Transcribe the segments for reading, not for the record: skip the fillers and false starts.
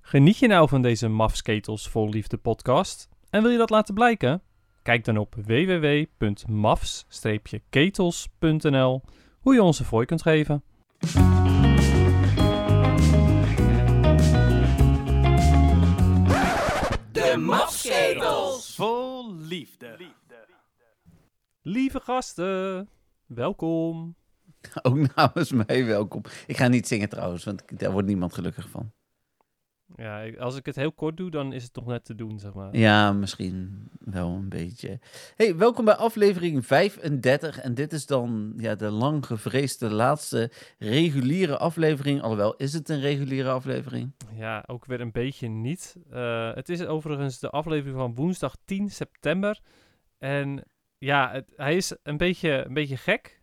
Geniet je nou van deze Mafsketels Vol Liefde podcast? En wil je dat laten blijken? Kijk dan op www.mafs-ketels.nl hoe je ons een fooi kunt geven. De Mafsketels Vol liefde. Lieve gasten, welkom. Ook namens mij welkom. Ik ga niet zingen trouwens, want daar wordt niemand gelukkig van. Ja, als ik het heel kort doe, dan is het toch net te doen, zeg maar. Ja, misschien wel een beetje. Hey, welkom bij aflevering 35. En dit is dan de lang gevreesde laatste reguliere aflevering. Alhoewel, is het een reguliere aflevering? Ja, ook weer een beetje niet. Het is overigens de aflevering van woensdag 10 september. En ja, hij is een beetje gek.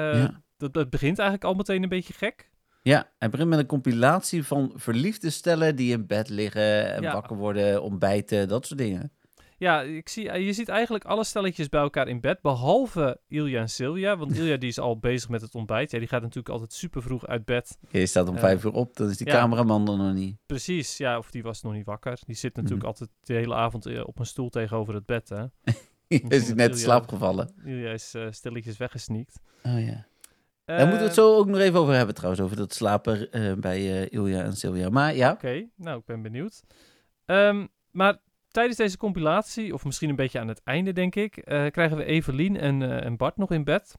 Dat begint eigenlijk al meteen een beetje gek. Ja, hij begint met een compilatie van verliefde stellen die in bed liggen en wakker worden, ontbijten, dat soort dingen. Ja, je ziet eigenlijk alle stelletjes bij elkaar in bed, behalve Ilja en Silja. Want Ilja die is al bezig met het ontbijt. Ja, die gaat natuurlijk altijd super vroeg uit bed. Je staat om 5 uur op, dan is die cameraman er nog niet. Precies, ja, of die was nog niet wakker. Die zit natuurlijk altijd de hele avond op een stoel tegenover het bed, hè. Is hij net in slaap gevallen? Ilja is stilletjes weggesneakt. Oh ja. Daar moeten we het zo ook nog even over hebben trouwens, over dat slapen bij Ilja en Silja. Maar ja. Oké, nou, ik ben benieuwd. Maar tijdens deze compilatie, of misschien een beetje aan het einde, denk ik, krijgen we Evelien en Bart nog in bed.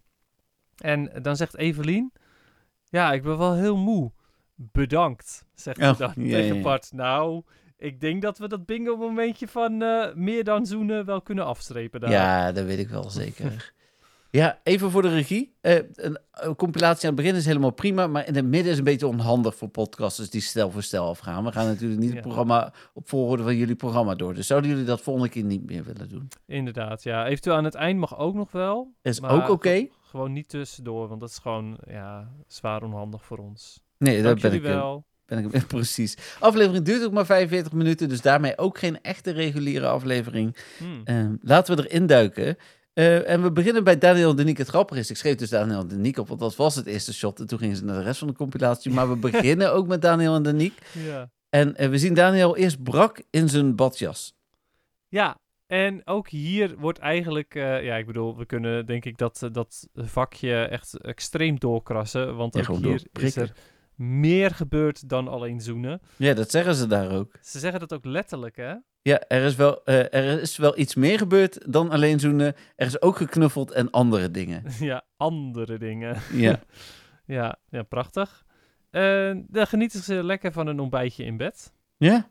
En dan zegt Evelien, ja, ik ben wel heel moe. Bedankt, zegt hij dan tegen Bart. Nou, ik denk dat we dat bingo-momentje van meer dan zoenen wel kunnen afstrepen daar. Ja, dat weet ik wel zeker. Ja, even voor de regie. Een compilatie aan het begin is helemaal prima, maar in het midden is een beetje onhandig voor podcasters die stel voor stel afgaan. We gaan natuurlijk niet het programma op volgorde van jullie programma door. Dus zouden jullie dat volgende keer niet meer willen doen? Inderdaad, ja. Eventueel aan het eind mag ook nog wel. Is ook oké? Gewoon niet tussendoor, want dat is gewoon zwaar onhandig voor ons. Nee, dat ben ik wel. Precies. Aflevering duurt ook maar 45 minuten, dus daarmee ook geen echte reguliere aflevering. Laten we erin duiken. En we beginnen bij Daniel en Danique. Het grappige is, ik schreef dus Daniel en Danique op, want dat was het eerste shot. En toen gingen ze naar de rest van de compilatie. Maar we beginnen ook met Daniel en Danique. Ja. En we zien Daniel eerst brak in zijn badjas. Ja, en ook hier wordt eigenlijk... ik bedoel, we kunnen denk ik dat vakje echt extreem doorkrassen. Want ook hier is er meer gebeurd dan alleen zoenen. Ja, dat zeggen ze daar ook. Ze zeggen dat ook letterlijk, hè? Ja, er is wel iets meer gebeurd dan alleen zoenen. Er is ook geknuffeld en andere dingen. Ja, andere dingen. Ja. ja, prachtig. Dan genieten ze lekker van een ontbijtje in bed. Ja.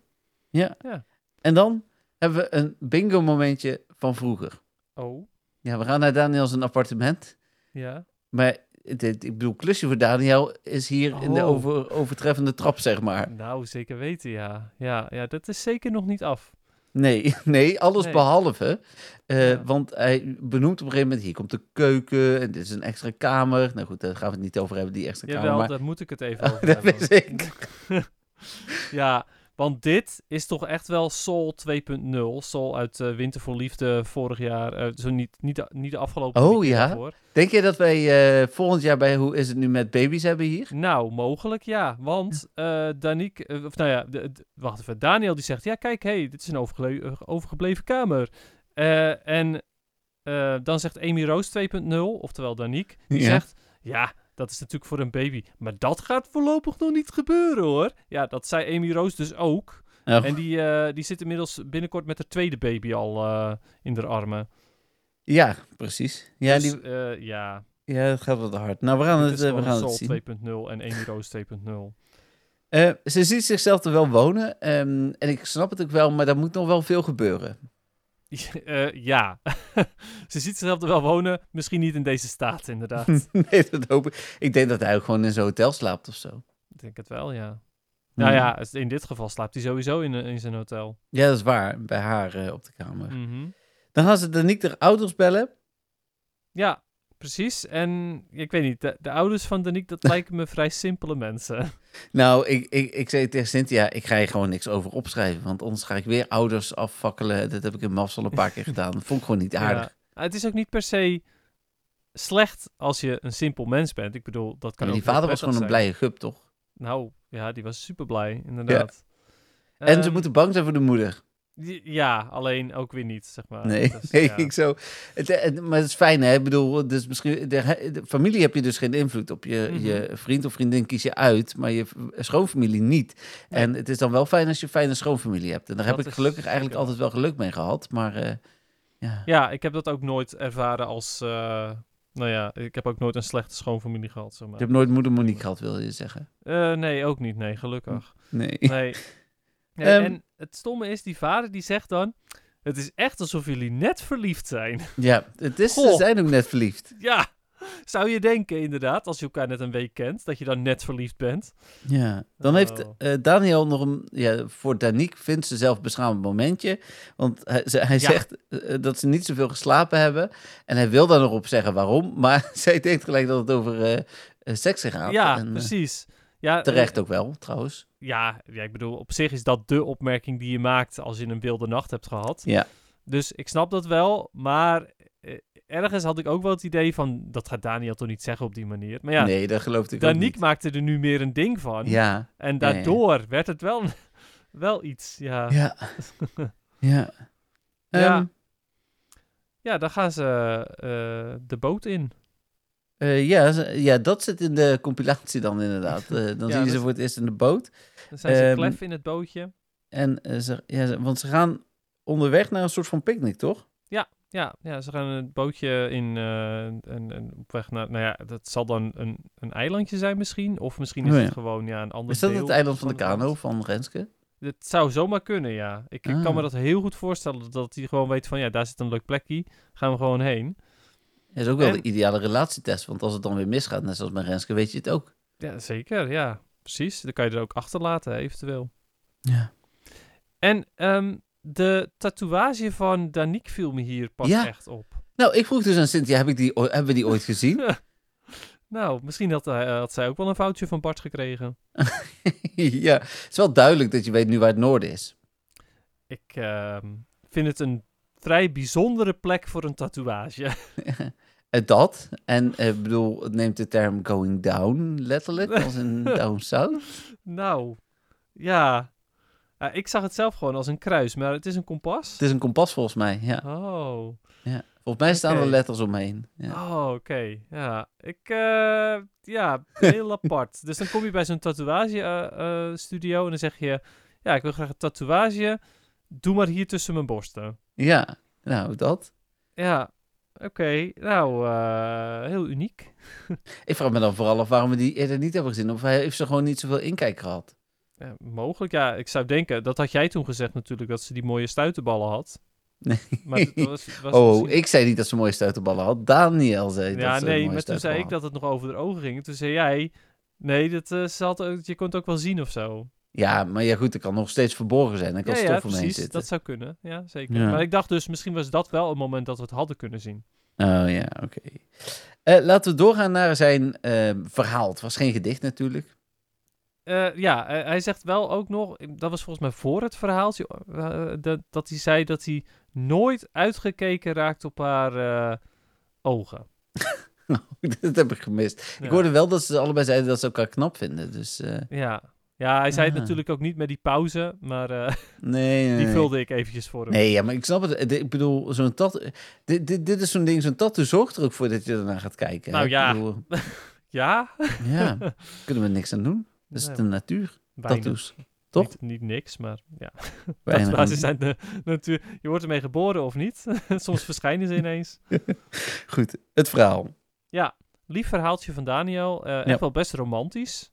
En dan hebben we een bingo momentje van vroeger. Oh. Ja, we gaan naar Daniel zijn appartement. Ja. Maar ik bedoel, klusje voor Daniel is hier in de overtreffende trap, zeg maar. Nou, zeker weten, ja. Ja, dat is zeker nog niet af. Nee, alles behalve. Want hij benoemt op een gegeven moment, hier komt de keuken en dit is een extra kamer. Nou goed, daar gaan we het niet over hebben, die extra kamer. Jawel, daar moet ik het even over hebben. Dat weet ik. Ja, want dit is toch echt wel Soul 2.0. Soul uit Winter voor Liefde vorig jaar. Zo niet de afgelopen Oh ja? Daarvoor. Denk je dat wij volgend jaar bij Hoe is het nu met baby's hebben hier? Nou, mogelijk ja. Want Daniel die zegt, ja kijk, dit is een overgebleven kamer. En dan zegt Amy Rose 2.0, oftewel Danique, die zegt, ja, dat is natuurlijk voor een baby. Maar dat gaat voorlopig nog niet gebeuren, hoor. Ja, dat zei Amy Rose dus ook. Oh. En die zit inmiddels binnenkort met haar tweede baby al in haar armen. Ja, precies. Ja, dus, ja, dat gaat wat hard. Nou, we gaan het zien. Soul 2.0 en Amy Rose 2.0. Ze ziet zichzelf er wel wonen. En ik snap het ook wel, maar daar moet nog wel veel gebeuren. Ja, ze ziet zichzelf er wel wonen. Misschien niet in deze staat, inderdaad. Nee, dat hoop ik. Ik denk dat hij ook gewoon in zijn hotel slaapt of zo. Ik denk het wel, ja. Nou ja, in dit geval slaapt hij sowieso in zijn hotel. Ja, dat is waar. Bij haar op de kamer. Mm-hmm. Dan gaan ze Danique de ouders bellen. Ja, precies. En ik weet niet, de ouders van Danique, dat lijken me vrij simpele mensen. Nou, ik zei tegen Cynthia, ik ga hier gewoon niks over opschrijven. Want anders ga ik weer ouders afvakkelen. Dat heb ik in Mafs al een paar keer gedaan. Dat vond ik gewoon niet aardig. Ja, het is ook niet per se slecht als je een simpel mens bent. Ik bedoel, dat kan ook die vader was gewoon een blije gup, toch? Nou, ja, die was super blij, inderdaad. En ze moeten bang zijn voor de moeder. Ja, alleen ook weer niet, zeg maar. Nee, Dus, nee ja. ik zo. Maar het is fijn, hè? Ik bedoel, dus misschien, de familie heb je dus geen invloed op. Je vriend of vriendin kies je uit, maar je schoonfamilie niet. Nee. En het is dan wel fijn als je een fijne schoonfamilie hebt. En daar heb Dat ik is gelukkig eigenlijk zeker altijd wel geluk mee gehad. Maar ja. Ja, ik heb dat ook nooit ervaren als... ik heb ook nooit een slechte schoonfamilie gehad, zeg maar. Je hebt nooit moeder Monique gehad, wil je zeggen? Nee, ook niet. Nee, gelukkig. Nee. Nee. En het stomme is, die vader die zegt dan... Het is echt alsof jullie net verliefd zijn. Ja, ze Goh. zijn ook net verliefd. Ja, zou je denken inderdaad, als je elkaar net een week kent, dat je dan net verliefd bent. Ja, dan heeft Daniel nog een... Ja, voor Danique vindt ze zelf beschamend momentje. Want hij zegt dat ze niet zoveel geslapen hebben. En hij wil daar nog op zeggen waarom. Maar zij denkt gelijk dat het over seks gaat. Ja, en, precies. Ja, terecht ook wel, trouwens. Ja, ik bedoel, op zich is dat de opmerking die je maakt als je een wilde nacht hebt gehad. Ja. Dus ik snap dat wel, maar ergens had ik ook wel het idee van, dat gaat Daniel toch niet zeggen op die manier. Maar ja, Nee, dat geloof ik ook niet. Danique maakte er nu meer een ding van. Ja. En daardoor werd het wel iets, ja. Ja. Ja. Ja, dan gaan ze de boot in. Ja, dat zit in de compilatie dan inderdaad. Dan zie je ze voor het eerst in de boot. Dan zijn ze klef in het bootje. En want ze gaan onderweg naar een soort van picknick, toch? Ja, ze gaan het bootje in en op weg naar... Nou ja, dat zal dan een eilandje zijn misschien. Of misschien is het gewoon een ander Is dat deel het eiland van de het kano land. van Renske? Het zou zomaar kunnen, ja. Ik kan me dat heel goed voorstellen, dat hij gewoon weet van... Ja, daar zit een leuk plekje. Gaan we gewoon heen. Dat is ook wel de ideale relatietest. Want als het dan weer misgaat, net zoals bij Renske, weet je het ook. Ja, zeker. Ja, precies. Dan kan je er ook achterlaten, eventueel. Ja. En de tatoeage van Danique viel me hier pas echt op. Nou, ik vroeg dus aan Cynthia, hebben we die ooit gezien? Nou, misschien had zij ook wel een foutje van Bart gekregen. Ja, het is wel duidelijk dat je weet nu waar het noorden is. Ik vind het een vrij bijzondere plek voor een tatoeage. Dat. En ik bedoel, het neemt de term going down letterlijk, als in down south. Nou, ja. Ik zag het zelf gewoon als een kruis, maar het is een kompas. Het is een kompas volgens mij, ja. Oh. Ja. Volgens mij staan er letters omheen. Ja. Oh, oké. Ja, heel apart. Dus dan kom je bij zo'n tatoeage studio en dan zeg je... Ja, ik wil graag een tatoeage. Doe maar hier tussen mijn borsten. Ja, nou, dat. Ja, oké. Nou, heel uniek. Ik vraag me dan vooral af waarom we die eerder niet hebben gezien. Of heeft ze gewoon niet zoveel inkijk gehad? Ja, mogelijk, ja. Ik zou denken, dat had jij toen gezegd natuurlijk, dat ze die mooie stuitenballen had. Nee. Maar het was misschien... ik zei niet dat ze mooie stuiterballen had. Daniel zei dat ze mooie maar toen zei ik dat het nog over de ogen ging. Toen zei jij, nee, je kon het ook wel zien of zo. Ja, maar ja goed, het kan nog steeds verborgen zijn. Er kan stof omheen zitten. Dat zou kunnen. Ja, zeker. Ja. Maar ik dacht dus, misschien was dat wel een moment dat we het hadden kunnen zien. Oh ja, oké. Laten we doorgaan naar zijn verhaal. Het was geen gedicht natuurlijk. Hij zegt wel ook nog, dat was volgens mij voor het verhaaltje, dat hij zei dat hij nooit uitgekeken raakt op haar ogen. Dat heb ik gemist. Ja. Ik hoorde wel dat ze allebei zeiden dat ze elkaar knap vinden. Dus, Ja, hij zei het natuurlijk ook niet met die pauze, maar nee. Die vulde ik eventjes voor hem. Nee, ja, maar ik snap het. Ik bedoel, zo'n dit is zo'n ding, zo'n tattoo zorgt er ook voor dat je ernaar gaat kijken. Nou ja. Bedoel, ja? Ja, kunnen we niks aan doen. Dat is de natuur. Weinig. Tattoos. Toch? Niet niks, maar ja. Tatoeages zijn de natuur. Je wordt ermee geboren of niet. Soms verschijnen ze ineens. Goed, het verhaal. Ja, lief verhaaltje van Daniel. Echt wel best romantisch.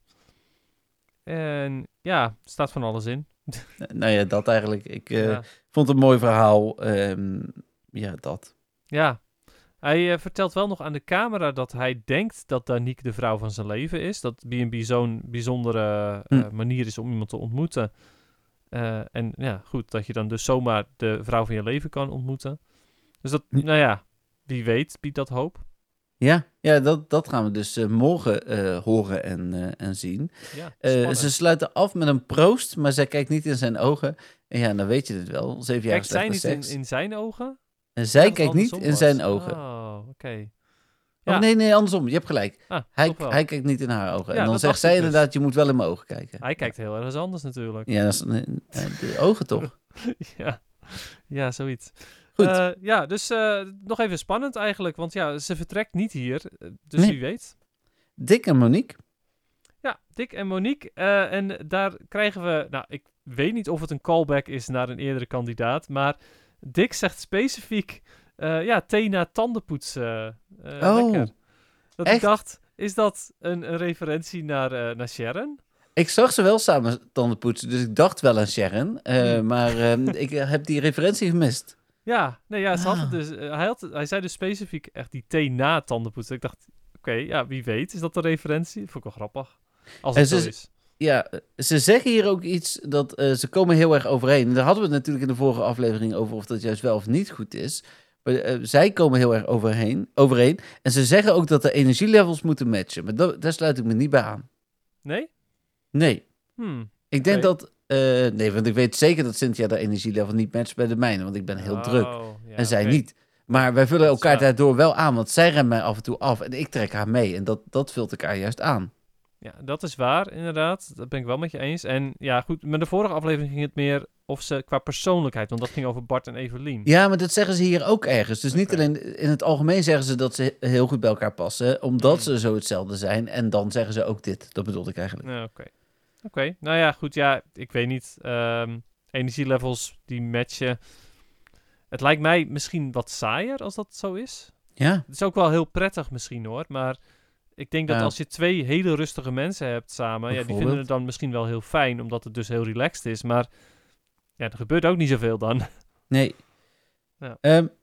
En ja, staat van alles in. Nou ja, dat eigenlijk. Ik vond het een mooi verhaal. Ja, dat. Ja, hij vertelt wel nog aan de camera dat hij denkt dat Danique de vrouw van zijn leven is. Dat B&B zo'n bijzondere manier is om iemand te ontmoeten. En ja, goed, dat je dan dus zomaar de vrouw van je leven kan ontmoeten. Dus dat, nou ja, wie weet, biedt dat hoop. Ja, dat gaan we dus morgen horen en zien. Ja, ze sluiten af met een proost, maar zij kijkt niet in zijn ogen. En ja, dan weet je het wel. 7 jaar kijkt zij niet in zijn ogen? En zij kijkt niet in zijn ogen. Oh, oké. Ja. Oh, nee, andersom. Je hebt gelijk. Toch wel. Hij kijkt niet in haar ogen. Ja, En dan dat zegt dacht zij ik dus. inderdaad, je moet wel in mijn ogen kijken. Hij kijkt heel ergens anders natuurlijk. Ja, dat is, de ogen toch? Ja, zoiets. Goed. Dus nog even spannend eigenlijk. Want ja, ze vertrekt niet hier. Dus Nee. wie weet. Dick en Monique. Ja, Dick en Monique. En daar krijgen we... Nou, ik weet niet of het een callback is naar een eerdere kandidaat. Maar Dick zegt specifiek... thee na tandenpoetsen. Lekker. Dat echt? ik dacht, is dat een referentie naar Sharon? Ik zag ze wel samen tanden poetsen, dus ik dacht wel aan Sharon. Maar ik heb die referentie gemist. Ja, nee, ja, ze had het dus... hij zei dus specifiek echt die thee na tandenpoetsen. Ik dacht, oké, wie weet. Is dat een referentie? Dat vond ik wel grappig. Als het zo is. Ja, ze zeggen hier ook iets dat ze komen heel erg overeen. En daar hadden we het natuurlijk in de vorige aflevering over of dat juist wel of niet goed is. Maar, zij komen heel erg overeen. En ze zeggen ook dat de energielevels moeten matchen. Maar daar sluit ik me niet bij aan. Nee? Nee. Ik denk Oké. dat... nee, want ik weet zeker dat Cynthia de energielevel niet matcht bij de mijne. Want ik ben heel druk. Ja, En zij oké. niet. Maar wij vullen Dat is elkaar waar. daardoor wel aan. Want zij remt mij af en toe af. En ik trek haar mee. En dat vult elkaar juist aan. Ja, dat is waar, inderdaad. Dat ben ik wel met je eens. En ja, goed, met de vorige aflevering ging het meer of ze qua persoonlijkheid, want dat ging over Bart en Evelien. Ja, maar dat zeggen ze hier ook ergens. Dus niet Oké. alleen in het algemeen zeggen ze dat ze heel goed bij elkaar passen. Omdat ze zo hetzelfde zijn. En dan zeggen ze ook dit. Dat bedoelde ik eigenlijk. Ja, oké. Nou ja, goed, ja, ik weet niet. Energielevels die matchen. Het lijkt mij misschien wat saaier als dat zo is. Ja. Het is ook wel heel prettig misschien hoor, maar ik denk dat Ja. als je twee hele rustige mensen hebt samen, die vinden het dan misschien wel heel fijn, omdat het dus heel relaxed is, maar ja, er gebeurt ook niet zoveel dan. Nee. Ja.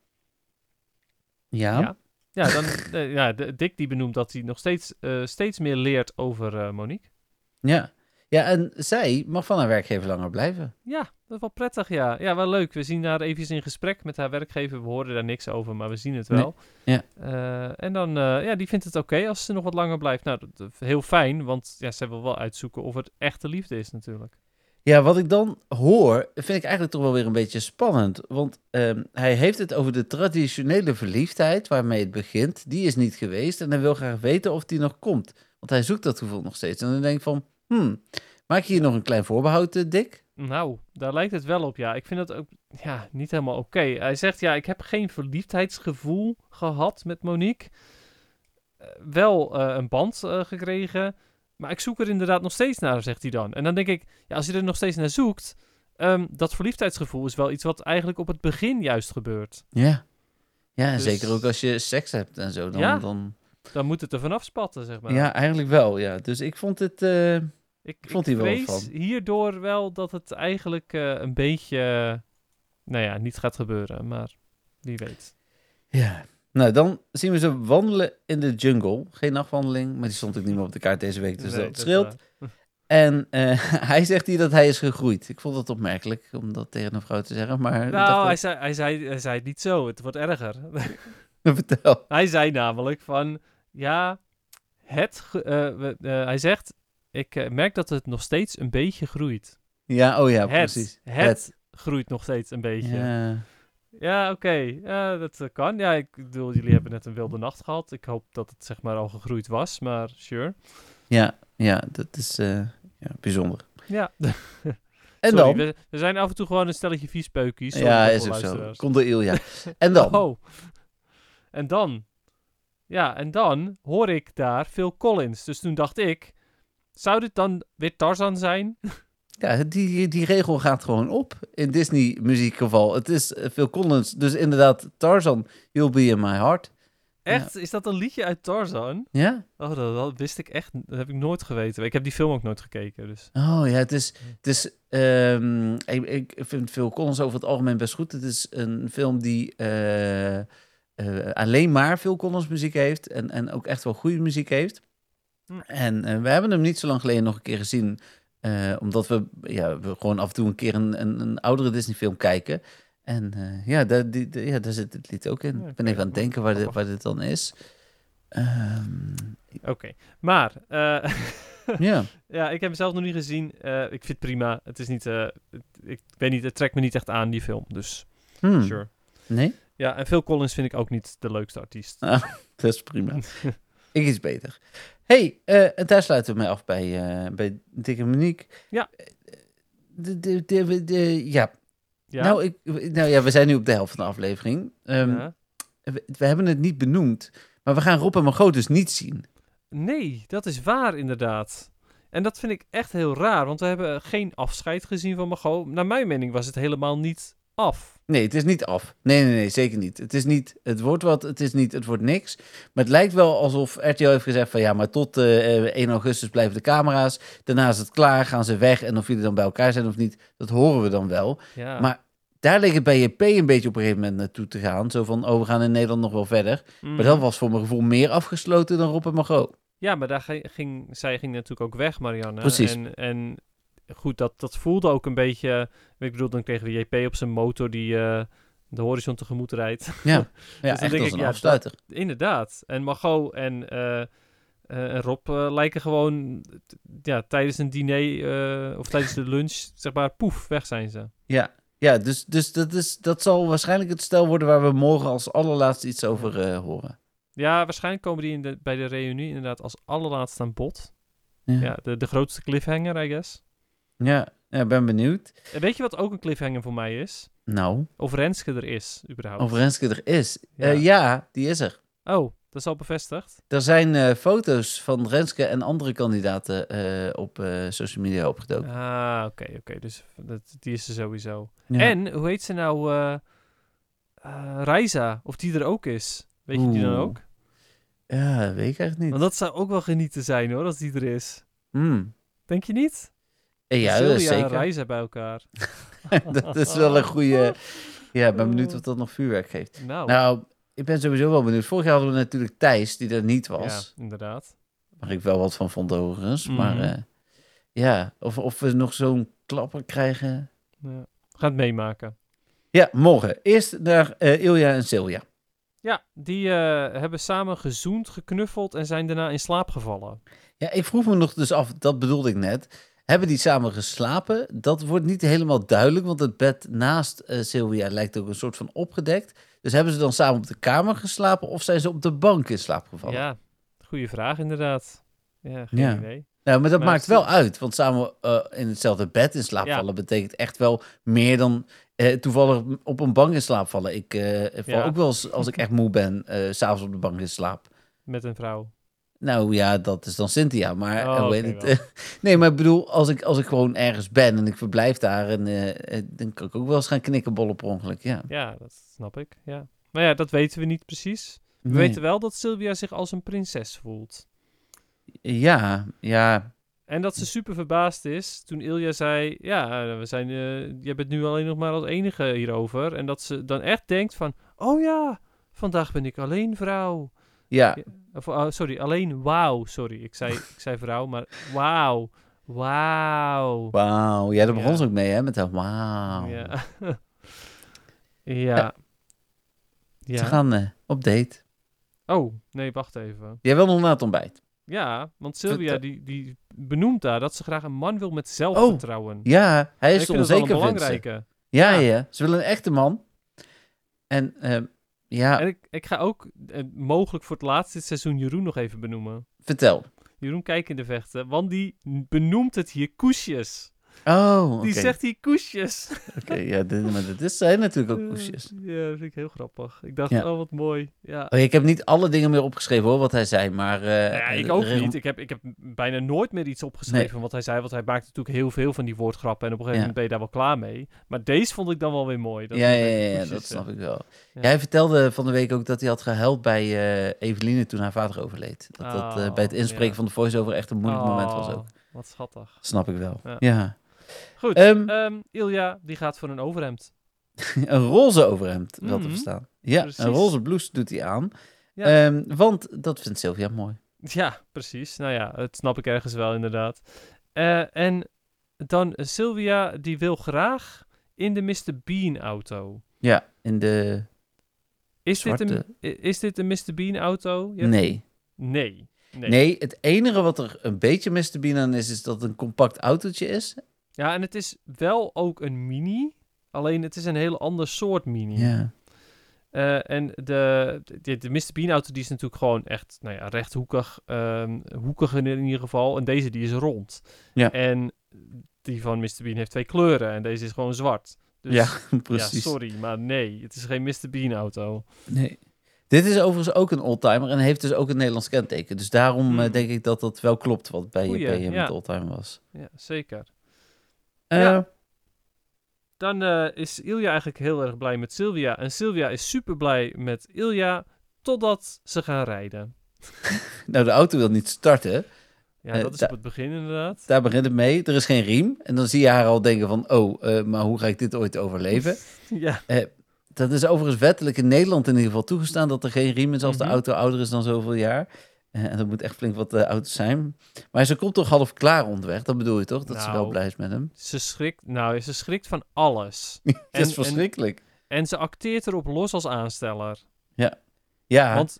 Ja. Ja, dan, Dick die benoemt dat hij nog steeds meer leert over Monique. Ja. Ja, en zij mag van haar werkgever langer blijven. Ja, dat is wel prettig, ja. Ja, wel leuk. We zien haar even in gesprek met haar werkgever. We horen daar niks over, maar we zien het wel. Nee. En dan, die vindt het oké als ze nog wat langer blijft. Nou, dat heel fijn, want ja, ze wil wel uitzoeken of het echte liefde is natuurlijk. Ja, wat ik dan hoor, vind ik eigenlijk toch wel weer een beetje spannend. Want hij heeft het over de traditionele verliefdheid waarmee het begint. Die is niet geweest en hij wil graag weten of die nog komt. Want hij zoekt dat gevoel nog steeds. En dan denk ik van, maak je hier nog een klein voorbehoud, Dick? Nou, daar lijkt het wel op, ja. Ik vind dat ook niet helemaal oké. Hij zegt, ik heb geen verliefdheidsgevoel gehad met Monique. Wel een band gekregen. Maar ik zoek er inderdaad nog steeds naar, zegt hij dan. En dan denk ik, als je er nog steeds naar zoekt, dat verliefdheidsgevoel is wel iets wat eigenlijk op het begin juist gebeurt. Ja. Ja, en Dus- zeker ook als je seks hebt en zo. Dan moet het er vanaf spatten, zeg maar. Ja, eigenlijk wel, ja. Dus ik vond het... Ik vond hier wel wat vrees van. hierdoor wel dat het eigenlijk een beetje, niet gaat gebeuren. Maar wie weet. Ja. Nou, dan zien we ze wandelen in de jungle. Geen nachtwandeling, maar die stond ook niet meer op de kaart deze week, dus Nee, dat is scheelt. waar. En hij zegt hier dat hij is gegroeid. Ik vond het opmerkelijk om dat tegen een vrouw te zeggen, maar... Nou, hij zei het niet zo. Het wordt erger. Vertel. Hij zei namelijk van, hij zegt, ik merk dat het nog steeds een beetje groeit. Ja, oh ja, precies. Het groeit nog steeds een beetje. Ja. Ja, oké. Ja, dat kan. Ja, ik bedoel, jullie hebben net een wilde nacht gehad. Ik hoop dat het zeg maar al gegroeid was, maar sure. Ja, dat is bijzonder. Ja. En Sorry, dan? we zijn af en toe gewoon een stelletje viespeukies. Sorry Ja, voor is ook zo. luisteraars. Komt door Ilja. En dan? Oh. En dan? Ja, en dan hoor ik daar Phil Collins. Dus toen dacht ik, zou dit dan weer Tarzan zijn? Ja, die regel gaat gewoon op. In Disney muziekgeval. Het is Phil Collins. Dus inderdaad, Tarzan, You'll Be In My Heart. Echt? Is dat een liedje uit Tarzan? Ja? Oh, dat wist ik echt. Dat heb ik nooit geweten. Ik heb die film ook nooit gekeken, dus. Oh ja, het is ik vind Phil Collins over het algemeen best goed. Het is een film die alleen maar Phil Collins muziek heeft. En ook echt wel goede muziek heeft. En we hebben hem niet zo lang geleden nog een keer gezien. Omdat we gewoon af en toe een keer een oudere Disney film kijken. En daar zit het lied ook in. Ja, Ik ben even aan het denken waar dit dan is. Oké. Maar, Ja. ja, ik heb hem zelf nog niet gezien. Ik vind het prima. Het is niet, ik weet niet, het trekt me niet echt aan, die film. Dus, sure. Nee? Ja, en Phil Collins vind ik ook niet de leukste artiest. Dat is prima. Ik iets beter. Hey, en daar sluiten we mee af bij Dick en Monique. Ja. Ja. Ja? We zijn nu op de helft van de aflevering. Ja. We hebben het niet benoemd, maar we gaan Rob en Margot dus niet zien. Nee, dat is waar inderdaad. En dat vind ik echt heel raar, want we hebben geen afscheid gezien van Margot. Naar mijn mening was het helemaal niet af. Nee, het is niet af. Nee, zeker niet. Het is niet, het wordt wat, het wordt niks. Maar het lijkt wel alsof RTL heeft gezegd van ja, maar tot 1 augustus blijven de camera's. Daarna is het klaar, gaan ze weg. En of jullie dan bij elkaar zijn of niet, dat horen we dan wel. Ja. Maar daar leek het bij JP een beetje op een gegeven moment naartoe te gaan. Zo van, we gaan in Nederland nog wel verder. Maar dat was voor mijn gevoel meer afgesloten dan Rob en Margot. Ja, maar daar zij ging natuurlijk ook weg, Marianne. Precies. En goed, dat voelde ook een beetje... Ik bedoel, dan kregen we JP op zijn motor die de horizon tegemoet rijdt. Ja, Dus echt dan denk als ik, een afsluiter. Inderdaad. En Margot en Rob lijken gewoon tijdens een diner of tijdens de lunch, zeg maar, poef, weg zijn ze. Ja, dus dat zal waarschijnlijk het stel worden waar we morgen als allerlaatste iets over horen. Ja, waarschijnlijk komen die bij de reunie inderdaad als allerlaatste aan bod. Ja, De grootste cliffhanger, I guess. ja, ben benieuwd. En weet je wat ook een cliffhanger voor mij is? Nou, Of Renske er is, überhaupt. of Renske er is. Ja. Ja, die is er. Oh, dat is al bevestigd? Er zijn foto's van Renske en andere kandidaten op social media opgedoken. Ah, oké. Dus die is er sowieso. Ja. En, hoe heet ze nou? Reiza, of die er ook is. Weet je die dan ook? Ja, dat weet ik echt niet. Want dat zou ook wel genieten zijn, hoor, als die er is. Denk je niet? Ja, dat is Sylvia en zeker. Reiza bij elkaar. Dat is wel een goede... Ja, ik ben benieuwd of dat nog vuurwerk geeft. Nou, ik ben sowieso wel benieuwd. Vorig jaar hadden we natuurlijk Thijs, die er niet was. Ja, inderdaad. Waar ik wel wat van vond overigens. Mhm. Maar of we nog zo'n klapper krijgen. Ja. Ga het meemaken. Ja, morgen. Eerst naar Ilja en Silja. Ja, die hebben samen gezoend, geknuffeld en zijn daarna in slaap gevallen. Ja, ik vroeg me nog dus af, dat bedoelde ik net. Hebben die samen geslapen? Dat wordt niet helemaal duidelijk, want het bed naast Silvia lijkt ook een soort van opgedekt. Dus hebben ze dan samen op de kamer geslapen of zijn ze op de bank in slaap gevallen? Ja, goede vraag inderdaad. Ja, geen idee. Nou, maar dat Maar maakt wel uit, want samen in hetzelfde bed in slaap vallen betekent echt wel meer dan toevallig op een bank in slaap vallen. Ik val ook wel eens, als ik echt moe ben, 's avonds op de bank in slaap. Met een vrouw. Nou ja, dat is dan Cynthia, maar hoe heet oké, het? Nee, maar ik bedoel, als ik gewoon ergens ben en ik verblijf daar, en dan kan ik ook wel eens gaan knikkenbollen per ongeluk, ja. Ja, dat snap ik, ja. Maar ja, dat weten we niet precies. We Nee. weten wel dat Sylvia zich als een prinses voelt. Ja. En dat ze super verbaasd is toen Ilja zei... Ja, jij bent nu alleen nog maar als enige hierover. En dat ze dan echt denkt van... Oh ja, vandaag ben ik alleen vrouw. Ja. Of, alleen wauw. Sorry, ik zei vrouw, maar wauw. Wauw. Wauw. Ja, daar begon Ja. ze ook mee, hè, met dat wauw. Ja. Ja. Ze gaan op date. Oh, nee, wacht even. Jij wil nog na het ontbijt. Ja, want Sylvia die benoemt daar dat ze graag een man wil met Oh. zelfvertrouwen. Ja, hij is Ik er vind dat wel een onzeker, vindt ze. belangrijke. Ja. Ze willen een echte man. En ja, En ik ga ook mogelijk voor het laatst dit seizoen Jeroen nog even benoemen. vertel. Jeroen Kijk in de Vechten, want die benoemt het hier koesjes. Oh, oké. Die zegt hier koesjes. Oké, ja, maar dat zijn natuurlijk ook koesjes. Ja, dat vind ik heel grappig. Ik dacht, Ja. oh wat mooi. Ja. Oh, ik heb niet alle dingen meer opgeschreven hoor, wat hij zei, maar... Ja, ik ook niet. Ik heb bijna nooit meer iets opgeschreven van wat hij zei. Want hij maakt natuurlijk heel veel van die woordgrappen. En op een gegeven moment ben je daar wel klaar mee. Maar deze vond ik dan wel weer mooi. Dat snap ik wel. Ja. Hij vertelde van de week ook dat hij had gehuild bij Eveline toen haar vader overleed. Dat bij het inspreken van de voice-over echt een moeilijk moment was ook. Wat schattig. Snap ik wel. Ja. Ja. Goed, Ilja die gaat voor een overhemd. Een roze overhemd, wel te Mhm. verstaan. Ja, Precies. een roze blouse doet hij aan. Ja. Want dat vindt Sylvia mooi. Ja, precies. Nou ja, dat snap ik ergens wel inderdaad. En dan Sylvia, die wil graag in de Mr. Bean auto. Ja, in de Is zwarte... is dit een Mr. Bean auto? Nee. Nee, het enige wat er een beetje Mr. Bean aan is dat het een compact autootje is. Ja, en het is wel ook een mini. Alleen het is een heel ander soort mini. Ja. En de Mr. Bean auto die is natuurlijk gewoon echt rechthoekig. Hoekig in ieder geval. En deze die is rond. Ja. En die van Mr. Bean heeft 2 kleuren. En deze is gewoon zwart. Dus, Ja, precies. Ja, sorry, maar nee. Het is geen Mr. Bean auto. Nee. Dit is overigens ook een oldtimer en heeft dus ook een Nederlands kenteken. Dus daarom denk ik dat dat wel klopt wat bij je met oldtimer was. Ja, zeker. Ja. Dan is Ilja eigenlijk heel erg blij met Sylvia. En Sylvia is super blij met Ilja totdat ze gaan rijden. Nou, de auto wil niet starten. Ja, dat is op het begin inderdaad. Daar begint het mee. Er is geen riem. En dan zie je haar al denken van... maar hoe ga ik dit ooit overleven? Ja. Dat is overigens wettelijk in Nederland in ieder geval toegestaan... dat er geen riem is als de auto ouder is dan zoveel jaar. En dat moet echt flink wat auto's zijn. Maar ze komt toch half klaar onderweg? Dat bedoel je toch? Dat ze wel blij is met hem? Ze schrikt van alles. Het is verschrikkelijk. En ze acteert erop los als aansteller. Ja. Want...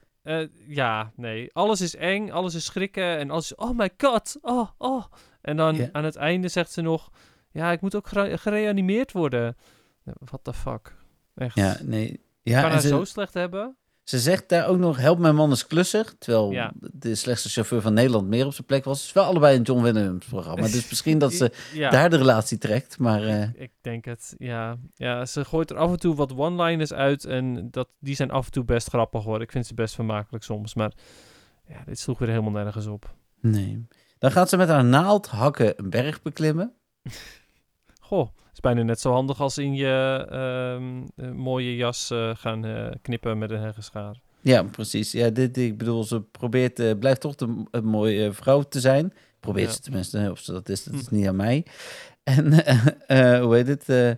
alles is eng, alles is schrikken en alles is, oh my god, oh. En dan aan het einde zegt ze nog, ja, ik moet ook gereanimeerd worden. What the fuck? Echt. Ja, nee. Ja, kan haar zo slecht hebben? Ze zegt daar ook nog, help mijn man is klusser. Terwijl de slechtste chauffeur van Nederland meer op zijn plek was. Het is wel allebei een John Williams programma. Dus misschien dat ze daar de relatie trekt. Maar, ik denk het, ja. Ja, ze gooit er af en toe wat one-liners uit. En die zijn af en toe best grappig hoor. Ik vind ze best vermakelijk soms. Maar ja, dit sloeg weer helemaal nergens op. Nee. Dan gaat ze met haar naald hakken een berg beklimmen. Goh, is bijna net zo handig als in je mooie jas gaan knippen met een heggeschaar. Ja, precies. Ja, ik bedoel, ze blijft toch een mooie vrouw te zijn. Probeert ze tenminste, of ze dat is niet aan mij. En hoe heet het?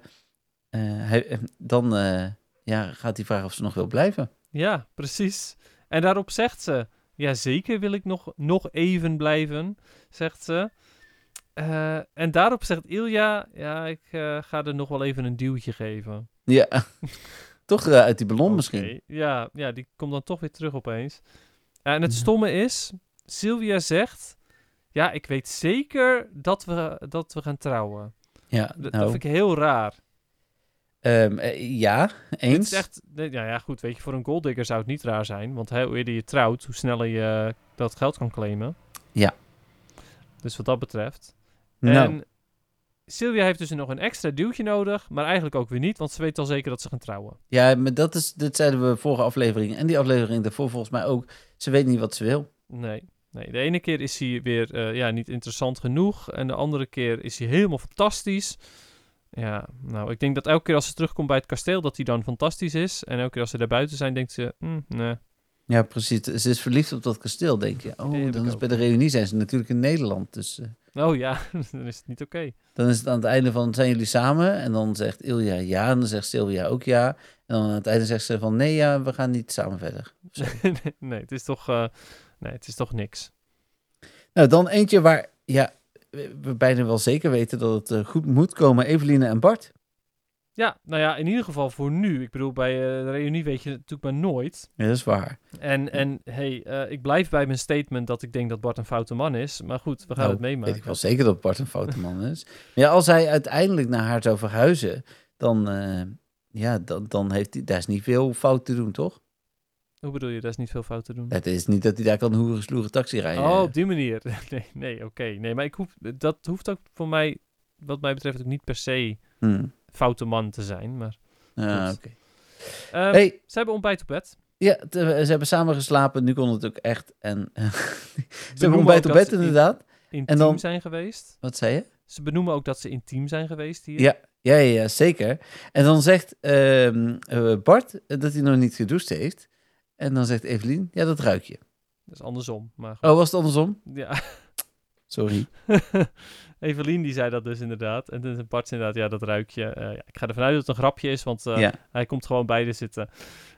Dan gaat hij vragen of ze nog wil blijven. Ja, precies. En daarop zegt ze, ja zeker wil ik nog even blijven, zegt ze. En daarop zegt Ilja, ja, ik ga er nog wel even een duwtje geven. Ja, toch uit die ballon misschien. Ja, die komt dan toch weer terug opeens. En het stomme is, Sylvia zegt, ja, ik weet zeker dat we gaan trouwen. Ja, dat vind ik heel raar. Ja, eens. Het is echt, goed, weet je, voor een golddigger zou het niet raar zijn. Want hoe eerder je trouwt, hoe sneller je dat geld kan claimen. Ja. Dus wat dat betreft. Nou. En Sylvia heeft dus nog een extra duwtje nodig, maar eigenlijk ook weer niet, want ze weet al zeker dat ze gaan trouwen. Ja, maar dit zeiden we vorige aflevering en die aflevering daarvoor volgens mij ook. Ze weet niet wat ze wil. Nee. De ene keer is hij weer niet interessant genoeg en de andere keer is hij helemaal fantastisch. Ja, nou, ik denk dat elke keer als ze terugkomt bij het kasteel, dat hij dan fantastisch is. En elke keer als ze daar buiten zijn, denkt ze, nee. Ja, precies. Ze is verliefd op dat kasteel, denk je. Dan is bij de reunie zijn ze natuurlijk in Nederland. Dus, oh ja, dan is het niet oké. Dan is het aan het einde van, zijn jullie samen? En dan zegt Ilja ja, en dan zegt Sylvia ook ja. En dan aan het einde zegt ze van, nee, ja, we gaan niet samen verder. Nee, het is toch niks. Nou, dan eentje waar, we bijna wel zeker weten dat het goed moet komen. Eveline en Bart. Ja, nou ja, in ieder geval voor nu. Ik bedoel, bij de reunie weet je natuurlijk maar nooit. Ja, dat is waar. En ik blijf bij mijn statement dat ik denk dat Bart een foute man is. Maar goed, we gaan het meemaken. Weet ik wel zeker dat Bart een foute man is. Maar ja, als hij uiteindelijk naar haar zou verhuizen, dan heeft hij, daar is niet veel fout te doen, toch? Hoe bedoel je, daar is niet veel fout te doen? Het is niet dat hij daar kan hoeren sloeren taxi rijden. Oh, op die manier. Nee, oké. Nee, maar dat hoeft ook voor mij, wat mij betreft, ook niet per se foute man te zijn. Maar oké. Ze hebben ontbijt op bed. Ja, ze hebben samen geslapen. Nu kon het ook echt. En ze hebben ontbijt op bed, inderdaad. Intiem zijn geweest. Wat zei je? Ze benoemen ook dat ze intiem zijn geweest hier. Ja, zeker. En dan zegt Bart dat hij nog niet gedoucht heeft. En dan zegt Evelien, ja, dat ruik je. Dat is andersom. Maar goed. Oh, was het andersom? Ja. Sorry. Evelien die zei dat dus inderdaad. En toen Bart inderdaad, ja, dat ruik je. Ik ga ervan uit dat het een grapje is, want hij komt gewoon bij de zitten.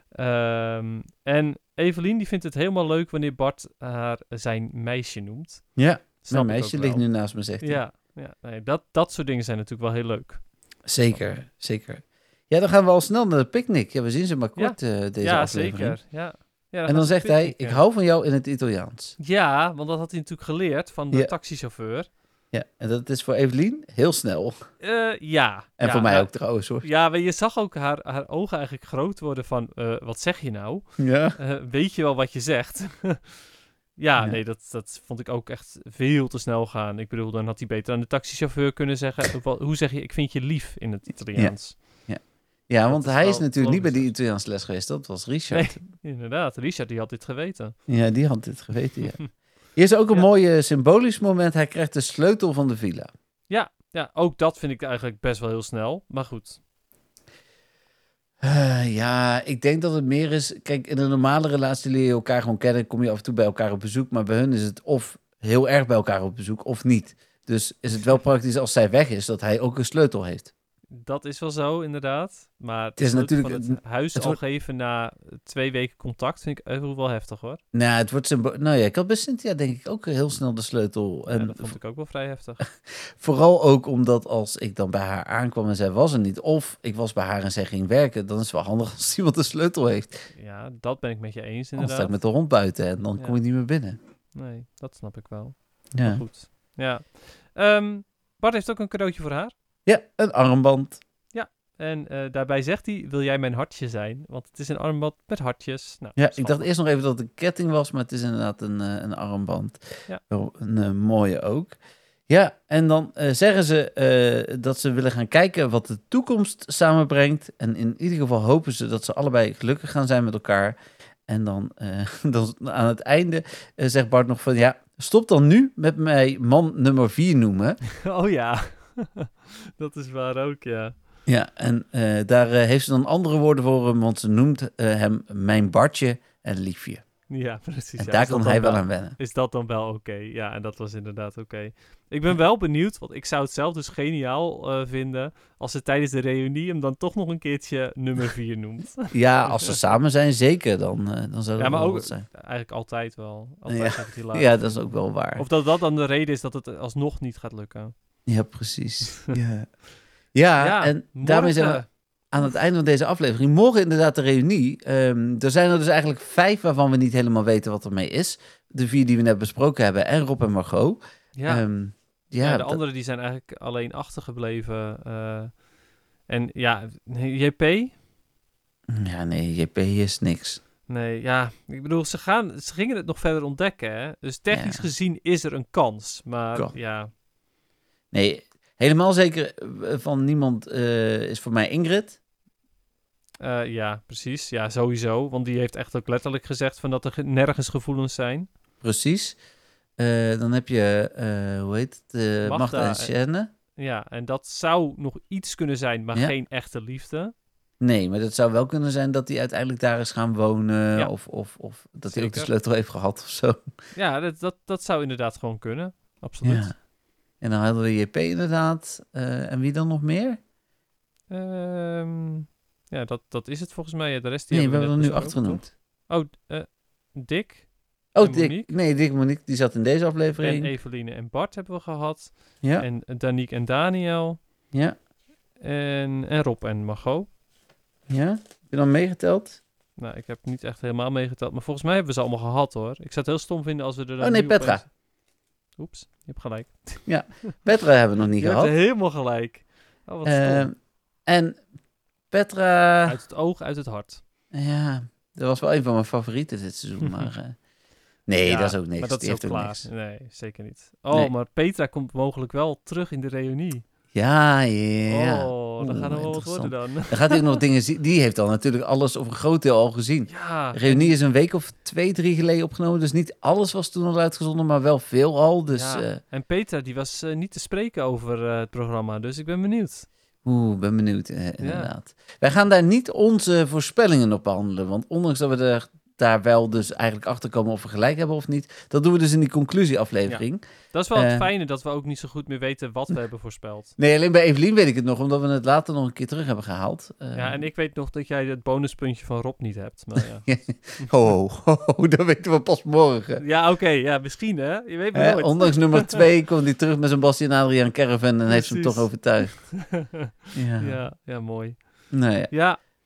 En Evelien die vindt het helemaal leuk wanneer Bart haar zijn meisje noemt. Ja, mijn meisje ligt nu naast me, zegt hij. Ja, dat soort dingen zijn natuurlijk wel heel leuk. Zeker. Ja, dan gaan we al snel naar de picknick. Ja, we zien ze maar kort deze aflevering. Zeker. Ja, en dan zegt hij, ik hou van jou in het Italiaans. Ja, want dat had hij natuurlijk geleerd van de taxichauffeur. Ja, en dat is voor Evelien heel snel. Ja. En ja, voor mij maar- ook trouwens, hoor. Ja, maar je zag ook haar ogen eigenlijk groot worden van, wat zeg je nou? Ja. Weet je wel wat je zegt? Ja, Ja. nee, dat vond ik ook echt veel te snel gaan. Ik bedoel, dan had hij beter aan de taxichauffeur kunnen zeggen... Hoe zeg je, ik vind je lief in het Italiaans? Ja, Dat want is hij is wel natuurlijk niet bij die logisch. Italiaanse les geweest. Dat was Richard. Inderdaad, Richard die had dit geweten. Ja, die had dit geweten, ja. Hier is ook een Ja. mooi symbolisch moment. Hij krijgt de sleutel van de villa. Ja, ook dat vind ik eigenlijk best wel heel snel. Maar goed. Ja, ik denk dat het meer is... Kijk, in een normale relatie leer je elkaar gewoon kennen. Kom je af en toe bij elkaar op bezoek. Maar bij hun is het of heel erg bij elkaar op bezoek of niet. Dus is het wel praktisch als zij weg is, dat hij ook een sleutel heeft. Dat is wel zo, inderdaad. Maar het is is natuurlijk natuurlijk- van het huis het al wordt- geven na 2 weken contact vind ik even wel heftig, hoor. Nou, het wordt nou ja, ik had bij Cynthia denk ik ook heel snel de sleutel. Ja, En dat vond ik ook wel vrij heftig. vooral ook omdat als ik dan bij haar aankwam en zij was er niet, of ik was bij haar en zij ging werken, dan is het wel handig als iemand de sleutel heeft. Ja, dat ben ik met je eens, Anders sta inderdaad. ik met de hond buiten en dan Ja. kom ik niet meer binnen. Nee, dat snap ik wel. Ja, Maar goed. Ja. Bart heeft ook een cadeautje voor haar. ja, een armband. En daarbij zegt hij, wil jij mijn hartje zijn? Want het is een armband met hartjes. Nou, Ja, ik schattig. dacht eerst nog even dat het een ketting was, maar het is inderdaad een armband. Ja. Wel een mooie ook. Ja, en dan zeggen ze dat ze willen gaan kijken wat de toekomst samenbrengt. En in ieder geval hopen ze dat ze allebei gelukkig gaan zijn met elkaar. En dan, dan aan het einde zegt Bart nog van... Ja, stop dan nu met mij man nummer 4 noemen. Oh ja, dat is waar ook, ja. Ja, en daar heeft ze dan andere woorden voor hem. Want ze noemt hem mijn Bartje en liefje. Ja, precies. En ja. daar Is dat kan dan hij wel aan wennen. Is dat dan wel oké? Ja, en dat was inderdaad oké. Ik ben wel benieuwd, want ik zou het zelf dus geniaal vinden... als ze tijdens de reunie hem dan toch nog een keertje nummer 4 noemt. Ja, als ze samen zijn, zeker. Dan zou dat Ja, maar wel ook wat zijn. eigenlijk altijd wel. Altijd Ja. vind ik het hilarisch. Ja, dat is ook wel waar. Of dat dan de reden is dat het alsnog niet gaat lukken. Ja, precies. Ja, en daarmee zijn we morgen. aan het einde van deze aflevering. Morgen inderdaad de reunie. Er zijn er dus eigenlijk 5 waarvan we niet helemaal weten wat ermee is. De 4 die we net besproken hebben en Rob en Margot. Ja, Ja, de dat- anderen die zijn eigenlijk alleen achtergebleven. En ja, JP? ja, nee, JP is niks. Nee, ja. Ik bedoel, ze gingen het nog verder ontdekken, hè. Dus technisch Ja. gezien is er een kans. Maar Kan. ja, Nee, helemaal zeker van niemand is voor mij Ingrid. ja, precies. Ja, sowieso. Want die heeft echt ook letterlijk gezegd van dat er nergens gevoelens zijn. Precies. Dan heb je, hoe heet het, Magda Magda en en- Sjenne. Ja, en dat zou nog iets kunnen zijn, maar Ja. geen echte liefde. Nee, maar het zou wel kunnen zijn dat hij uiteindelijk daar is gaan wonen. Ja. Of dat hij ook de Zeker. sleutel heeft gehad of zo. Ja, dat zou inderdaad gewoon kunnen. Absoluut. Ja. En dan hadden we JP inderdaad. En wie dan nog meer? Ja, dat is het volgens mij. De rest die Nee, we hebben er net nu besproken, 8 toch? genoemd. Oh, Dick Oh, en Dick. Monique. Nee, Dick Monique, die zat in deze en aflevering. Eveline en Bart hebben we gehad. Ja, En Danique en Daniel. ja, En Rob en Margot. ja. Heb je dan meegeteld? Nou, ik heb niet echt helemaal meegeteld. Maar volgens mij hebben we ze allemaal gehad, hoor. Ik zou het heel stom vinden als we er dan Oh nee, nu Petra. opeens- Oeps, je hebt gelijk. Petra hebben we nog niet Je hebt gehad. helemaal gelijk. Oh, wat stom. En Petra... Uit het oog, uit het hart. Ja, dat was wel een van mijn favorieten dit seizoen, maar... nee, Ja, dat is ook niks. Maar dat die is ook heeft ook klaar. niks. Nee, zeker niet. Oh, Nee. maar Petra komt mogelijk wel terug in de reunie. Ja, ja. Oh, dan gaat er wel wat worden dan. Dan gaat hij ook nog dingen zien. Die heeft dan natuurlijk alles of een groot deel al gezien. Ja. Reunie is een week of 2, 3 geleden opgenomen. Dus niet alles was toen al uitgezonden, maar wel veel al. Dus Ja. En Petra, die was niet te spreken over het programma. Dus ik ben benieuwd. ben benieuwd inderdaad. Wij gaan daar niet onze voorspellingen op behandelen. Want ondanks dat we daar wel dus eigenlijk achter komen of we gelijk hebben of niet. Dat doen we dus in die conclusieaflevering. Dat is wel het Eh. fijne dat we ook niet zo goed meer weten wat we hebben voorspeld. Nee, alleen bij Evelien weet ik het nog, omdat we het later nog een keer terug hebben gehaald. Ja, en ik weet nog dat jij het bonuspuntje van Rob niet hebt. Maar ja, Dat weten we pas morgen. ja oké. Ja, misschien hè. Je weet maar nooit. Ondanks nummer 2 kwam hij terug met zijn Bastien Adriaan Caravan en heeft ze hem Precies. toch overtuigd. Ja. Ja, mooi. Nou ja. Ja,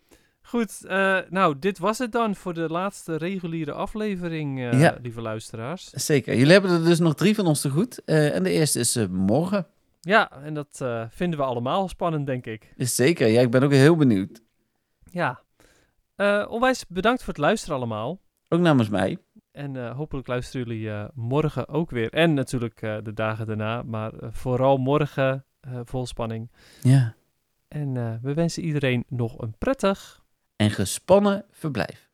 Goed, nou, dit was het dan voor de laatste reguliere aflevering, lieve luisteraars. Zeker. Jullie hebben er dus nog 3 van ons te goed. En de eerste is morgen. Ja, en dat vinden we allemaal spannend, denk ik. Zeker. Ja, ik ben ook heel benieuwd. Ja. Onwijs bedankt voor het luisteren allemaal. Ook namens mij. En hopelijk luisteren jullie morgen ook weer. En natuurlijk de dagen daarna, maar vooral morgen vol spanning. Ja. En we wensen iedereen nog een prettig en gespannen verblijf.